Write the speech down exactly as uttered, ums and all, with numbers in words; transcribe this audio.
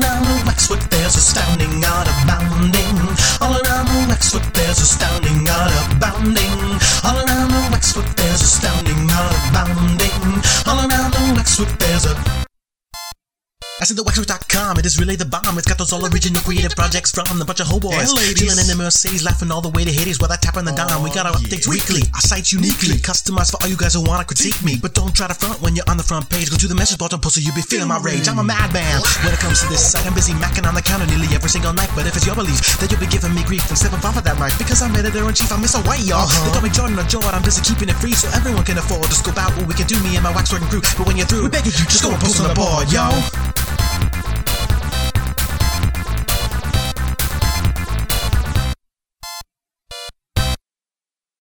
around the Wexford there's astounding, out abounding. All around the Wexford there's astounding, out abounding. All around the Wexford there's astounding, out abounding. All around the Wexford there's a I said the Wexford dot com, it is really the bomb. It's got those all original creative projects from a bunch of hoboys chilling in the Mercedes, laughing all the way to Hades while I tap on the dime. We got our updates weekly, our site's uniquely customized for all you guys who wanna critique me. But don't try to front when you're on the front page. Go to the message button, post so you'll be feeling my rage. I'm a madman when it comes to this site. I'm busy macking on the counter nearly every single night. But if it's your belief that you'll be giving me grief, then step off of that mic, because I'm editor-in-chief, I'm Mister White, y'all. Uh-huh. They call me Jordan or Jord, I'm busy keeping it free so everyone can afford to scope out what we can do, me and my wax working crew. But when you're through, we beg you, just go and post on the board, yo.